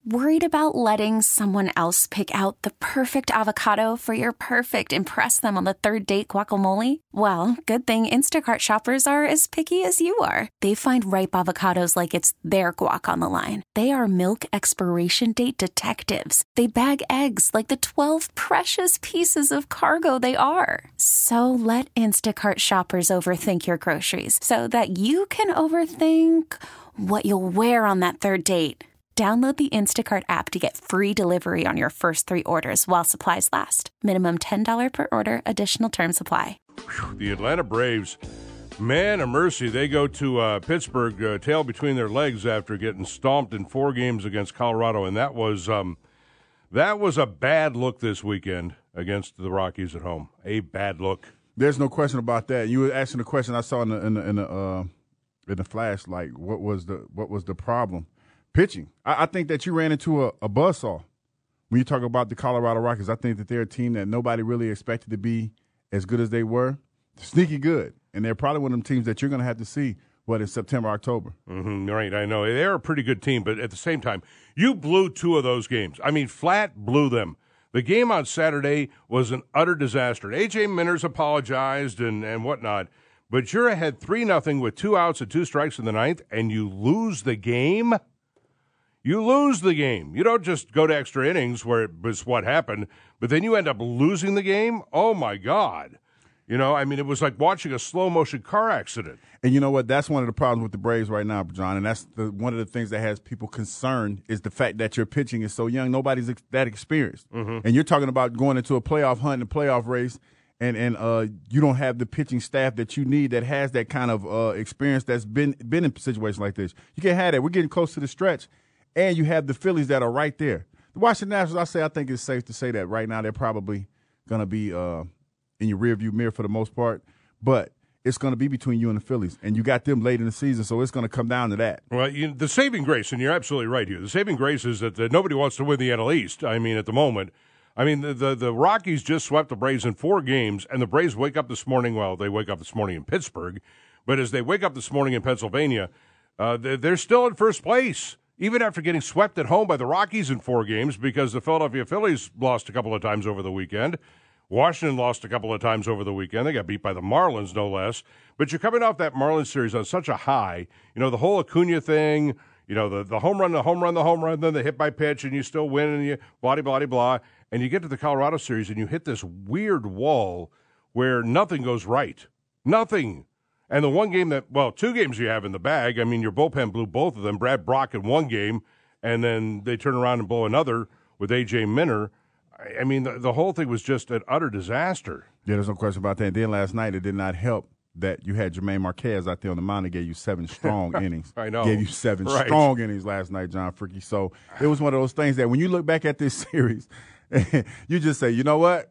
Worried about letting someone else pick out the perfect avocado for your perfect impress them on the third date guacamole? Well, good thing Instacart shoppers are as picky as you are. They find ripe avocados like it's their guac on the line. They are milk expiration date detectives. They bag eggs like the 12 precious pieces of cargo they are. So let Instacart shoppers overthink your groceries so that you can overthink what you'll wear on that third date. Download the Instacart app to get free delivery on your first 3 orders while supplies last. Minimum $10 per order. Additional terms apply. The Atlanta Braves, man of mercy, they go to Pittsburgh, tail between their legs after getting stomped in 4 games against Colorado, and that was a bad look this weekend against the Rockies at home. A bad look. There's no question about that. You were asking the question I saw in the flash, like what was the problem? Pitching. I think that you ran into a buzzsaw when you talk about the Colorado Rockies. I think that they're a team that nobody really expected to be as good as they were. Sneaky good. And they're probably one of them teams that you're going to have to see, in September, October. Mm-hmm, right, I know. They're a pretty good team, but at the same time, you blew 2 of those games. I mean, flat blew them. The game on Saturday was an utter disaster. A.J. Minners apologized and whatnot, but you're ahead 3-0 with 2 outs and 2 strikes in the 9th, and you lose the game? You lose the game. You don't just go to extra innings where it was what happened, but then you end up losing the game? Oh, my God. You know, I mean, it was like watching a slow-motion car accident. And you know what? That's one of the problems with the Braves right now, John, and that's one of the things that has people concerned is the fact that your pitching is so young. Nobody's that experienced. Mm-hmm. And you're talking about going into a playoff hunt and a playoff race, and you don't have the pitching staff that you need that has that kind of experience that's been in situations like this. You can't have that. We're getting close to the stretch. And you have the Phillies that are right there. The Washington Nationals, I think it's safe to say that right now they're probably going to be in your rearview mirror for the most part. But it's going to be between you and the Phillies. And you got them late in the season, so it's going to come down to that. Well, the saving grace, and you're absolutely right here, the saving grace is that nobody wants to win the NL East, I mean, at the moment. I mean, the Rockies just swept the Braves in 4 games, and the Braves wake up this morning, well, they wake up this morning in Pittsburgh, but as they wake up this morning in Pennsylvania, they're still in first place. Even after getting swept at home by the Rockies in 4 games because the Philadelphia Phillies lost a couple of times over the weekend. Washington lost a couple of times over the weekend. They got beat by the Marlins, no less. But you're coming off that Marlins series on such a high. You know, the whole Acuna thing, you know, the home run, then the hit by pitch, and you still win, and you blah, blah, blah, blah. And you get to the Colorado series, and you hit this weird wall where nothing goes right. Nothing. And the one game 2 games you have in the bag, I mean, your bullpen blew both of them. Brad Brock in 1 game, and then they turn around and blow another with A.J. Minner. I mean, the whole thing was just an utter disaster. Yeah, there's no question about that. And then last night, it did not help that you had Jermaine Marquez out there on the mound and gave you 7 strong innings. I know. Gave you 7 strong innings last night, John Fricky. So it was one of those things that when you look back at this series, you just say, you know what?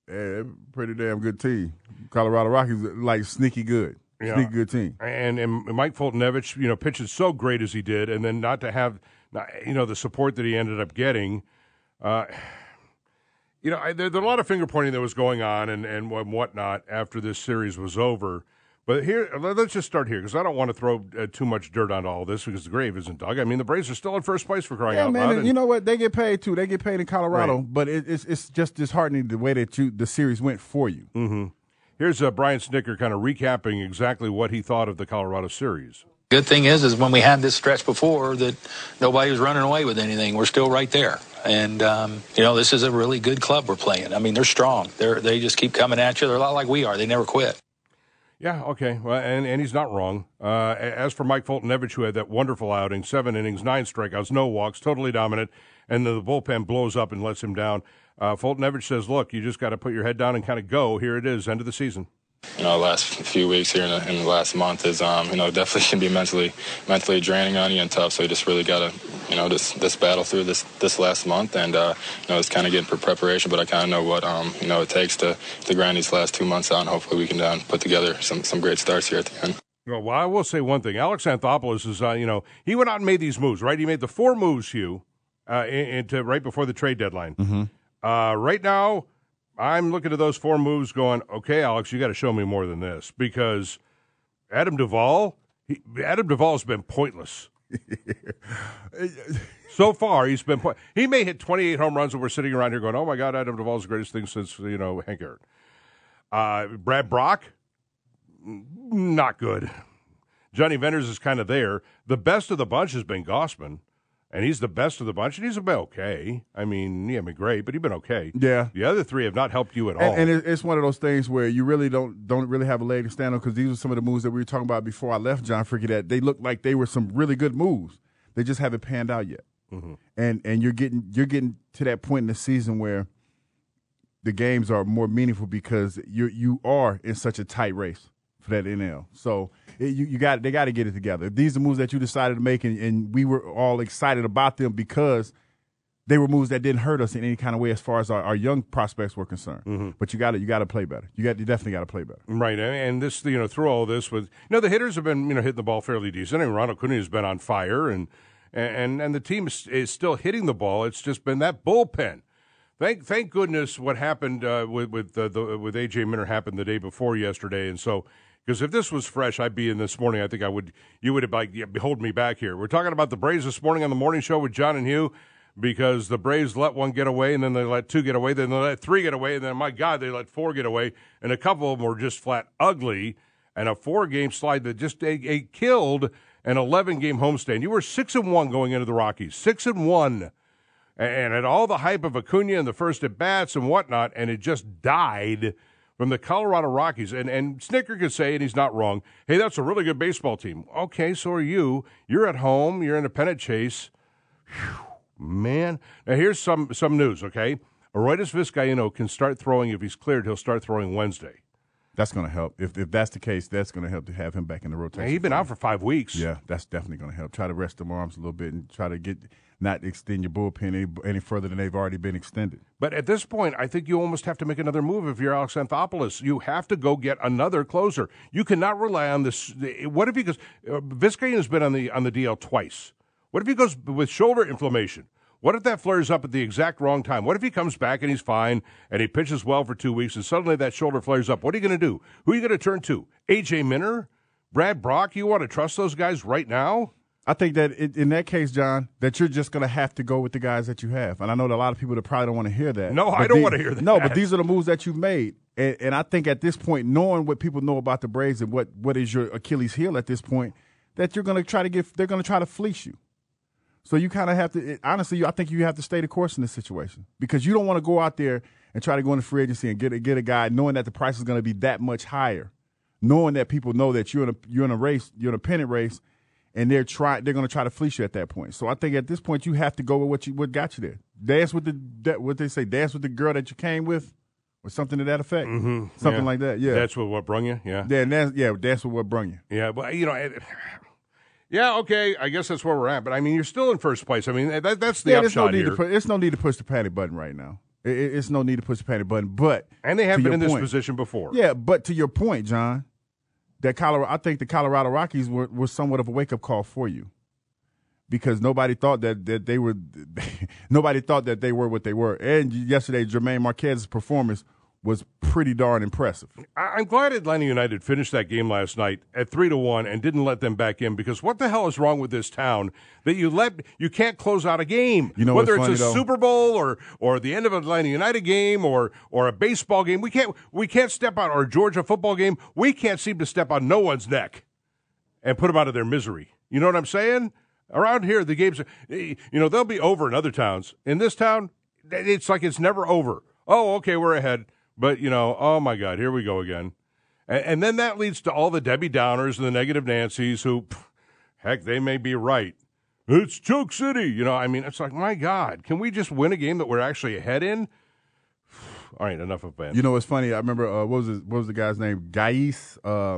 Pretty damn good team. Colorado Rockies, like, sneaky good. Yeah. Sneaky good team. And Mike Fultonevich, you know, pitching so great as he did, and then not to have, you know, the support that he ended up getting. You know, there are a lot of finger-pointing that was going on and whatnot after this series was over. But here, let's just start here, because I don't want to throw too much dirt on all this, because the grave isn't dug. I mean, the Braves are still in first place for crying out loud. Yeah, man, you know what? They get paid, too. They get paid in Colorado, right. But it's just disheartening the way that the series went for you. Mm-hmm. Here's Brian Snitker kind of recapping exactly what he thought of the Colorado series. Good thing is when we had this stretch before that nobody was running away with anything. We're still right there. And, you know, this is a really good club we're playing. I mean, they're strong. They just keep coming at you. They're a lot like we are. They never quit. Yeah, okay. Well, and he's not wrong. As for Mike Fultonevich, who had that wonderful outing, 7 innings, 9 strikeouts, no walks, totally dominant, and the bullpen blows up and lets him down. Fultonevich says, look, you just got to put your head down and kind of go. Here it is, end of the season. You know, the last few weeks here in the last month is, you know, definitely can be mentally draining on you and tough. So you just really got to, you know, this battle through this last month, and you know, it's kind of getting for preparation. But I kind of know what you know it takes to grind these last 2 months out. And hopefully we can put together some great starts here at the end. Well, I will say one thing. Alex Anthopoulos is, you know, he went out and made these moves, right? He made the 4 moves, Hugh, into right before the trade deadline. Mm-hmm. Right now, I'm looking at those 4 moves going, okay, Alex, you got to show me more than this, because Adam Duvall has been pointless. So far, he may hit 28 home runs, and we're sitting around here going, "Oh my God, Adam Duvall's the greatest thing since Hank Aaron." Brad Brock, not good. Johnny Venters is kind of there. The best of the bunch has been Gausman, and he's the best of the bunch, and he's been okay. I mean, he hasn't been great, but he's been okay. Yeah. The other three have not helped you at all. And it's one of those things where you really don't really have a leg to stand on, because these are some of the moves that we were talking about before I left John Fricky, that they looked like they were some really good moves. They just haven't panned out yet. Mm-hmm. And you're getting to that point in the season where the games are more meaningful because you are in such a tight race for that NL. So they got to get it together. If these are moves that you decided to make, and we were all excited about them because they were moves that didn't hurt us in any kind of way as far as our young prospects were concerned. Mm-hmm. But you got to play better. You definitely got to play better. Right, and this through all this with the hitters have been hitting the ball fairly decent. I mean, Ronald Acuna has been on fire, and the team is still hitting the ball. It's just been that bullpen. Thank goodness what happened with A.J. Minter happened the day before yesterday, and so. Because if this was fresh, I'd be in this morning. I think you would have behold me back here. We're talking about the Braves this morning on the morning show with John and Hugh, because the Braves let one get away, and then they let two get away, then they let three get away, and then, my God, they let four get away, and a couple of them were just flat ugly, and a 4-game slide that just killed an 11-game homestand. You were 6-1 going into the Rockies, 6-1, and at all the hype of Acuna and the first at-bats and whatnot, and it just died from the Colorado Rockies. And Snicker could say, and he's not wrong, hey, that's a really good baseball team. Okay, so are you. You're at home. You're in a pennant chase. Whew, man. Now, here's some news, okay? Aroldis Vizcaíno can start throwing. If he's cleared, he'll start throwing Wednesday. That's going to help. If that's the case, that's going to help to have him back in the rotation. Now, he's been out for 5 weeks. Yeah, that's definitely going to help. Try to rest them arms a little bit and try to not extend your bullpen any further than they've already been extended. But at this point, I think you almost have to make another move if you're Alex Anthopoulos. You have to go get another closer. You cannot rely on this. What if he goes? Vizcaíno's been on the DL twice. What if he goes with shoulder inflammation? What if that flares up at the exact wrong time? What if he comes back and he's fine and he pitches well for 2 weeks and suddenly that shoulder flares up? What are you going to do? Who are you going to turn to? A.J. Minter? Brad Brock? You want to trust those guys right now? I think that in that case, John, that you're just going to have to go with the guys that you have. And I know that a lot of people that probably don't want to hear that. No, I don't want to hear that. No, but these are the moves that you've made. And I think at this point, knowing what people know about the Braves and what is your Achilles heel at this point, that you're going to try to they're going to try to fleece you. So you kind of have to, honestly, I think you have to stay the course in this situation, because you don't want to go out there and try to go into free agency and get a guy knowing that the price is going to be that much higher, knowing that people know that you're in a race, you're in a pennant race, and they're going to try to fleece you at that point. So I think at this point you have to go with what got you there. Dance with what they say, dance with the girl that you came with, or something to that effect. Mm-hmm. Something like that. Yeah, that's what brung you. Yeah, dance with what brung you. Yeah, but yeah, okay, I guess that's where we're at. But, I mean, you're still in first place. I mean, that's the upshot here. There's no need to push the panic button right now. It's no need to push the panic button. But and they have been in this position before. Yeah, but to your point, John, I think the Colorado Rockies were somewhat of a wake-up call for you, because nobody thought that they were nobody thought that they were what they were. And yesterday, Jermaine Marquez's performance was pretty darn impressive. I'm glad Atlanta United finished that game last night at 3-1 and didn't let them back in, because what the hell is wrong with this town that you can't close out a game? You know, whether it's a Super Bowl or the end of an Atlanta United game or a baseball game, we can't step out, or a Georgia football game. We can't seem to step on no one's neck and put them out of their misery. You know what I'm saying? Around here, the games, they'll be over in other towns. In this town, it's like it's never over. Oh, okay, we're ahead. But, oh, my God, here we go again. And then that leads to all the Debbie Downers and the negative Nancys who, heck, they may be right. It's Choke City. It's like, my God, can we just win a game that we're actually ahead in? All right, enough of that. You know, it's funny. I remember, what was the guy's name? Gais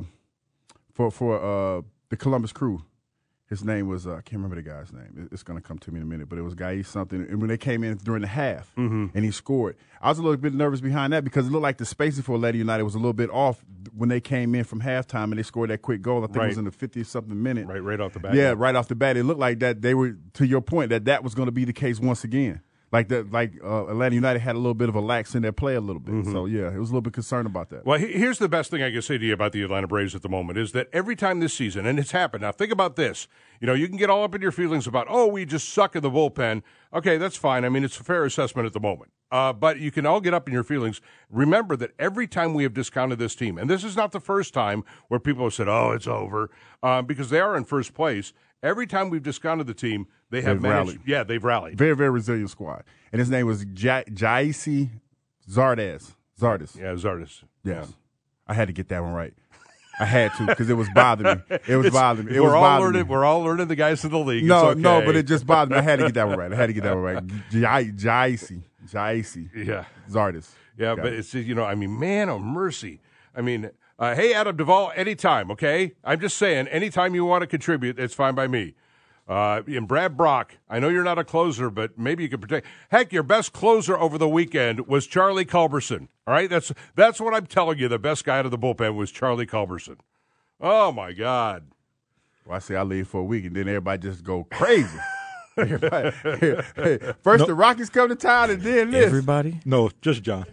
for the Columbus Crew. His name was, I can't remember the guy's name. It's going to come to me in a minute, but it was Gais something. And when they came in during the half and he scored, I was a little bit nervous behind that, because it looked like the spacing for Atlanta United was a little bit off when they came in from halftime and they scored that quick goal. I think it was in the 50-something minute. Right off the bat. Yeah, right off the bat. It looked like that they were, to your point, that was going to be the case once again. Atlanta United had a little bit of a lax in their play a little bit. Mm-hmm. So, yeah, it was a little bit concerned about that. Well, here's the best thing I can say to you about the Atlanta Braves at the moment is that every time this season, and it's happened. Now, think about this. You can get all up in your feelings about, we just suck in the bullpen. Okay, that's fine. I mean, it's a fair assessment at the moment. But you can all get up in your feelings. Remember that every time we have discounted this team, and this is not the first time where people have said, it's over, because they are in first place. Every time we've discounted the team, they've managed. Rallied. Yeah, they've rallied. Very, very resilient squad. And his name was Jaisi Zardes. Yeah, Zardes. Yes. Yeah. I had to get that one right. I had to because it was bothering me. Bothering me. We're all learning the guys in the league. No, it's okay. but it just bothered me. I had to get that one right. Jaisi. Yeah. Zardes. Yeah, but it's, man, oh, mercy. I mean, hey, Adam Duvall, anytime, okay? I'm just saying, anytime you want to contribute, it's fine by me. And Brad Brock, I know you're not a closer, but maybe you can protect. Heck, your best closer over the weekend was Charlie Culberson. All right, that's what I'm telling you. The best guy out of the bullpen was Charlie Culberson. Oh my God! Well, I say I leave for a week, and then everybody just go crazy. First the Rockies come to town, and then this. Everybody? No, just John.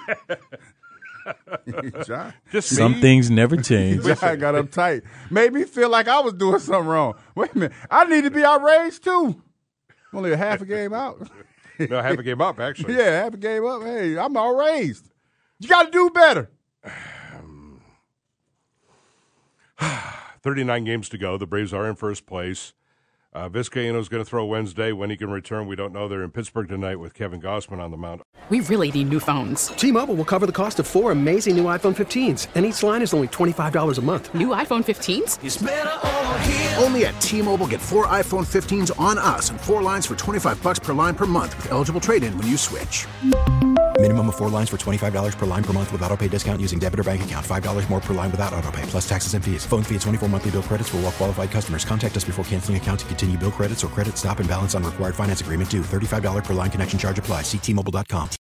John. Just Some things never change. John got uptight. Made me feel like I was doing something wrong. Wait a minute. I need to be outraged, too. Only a half a game out. No, half a game up, actually. Yeah, half a game up. Hey, I'm outraged. You got to do better. 39 games to go. The Braves are in first place. Vizcaino's going to throw Wednesday. When he can return, we don't know. They're in Pittsburgh tonight with Kevin Gossman on the mound. We really need new phones. T-Mobile will cover the cost of 4 amazing new iPhone 15s, and each line is only $25 a month. New iPhone 15s? It's better over here. Only at T-Mobile, get 4 iPhone 15s on us and 4 lines for $25 per line per month with eligible trade-in when you switch. Minimum of 4 lines for $25 per line per month with autopay discount using debit or bank account. $5 more per line without autopay, plus taxes and fees. Phone fee at 24 monthly bill credits for well-qualified customers. Contact us before canceling account to continue bill credits or credit stop and balance on required finance agreement due. $35 per line connection charge applies. See T-Mobile.com.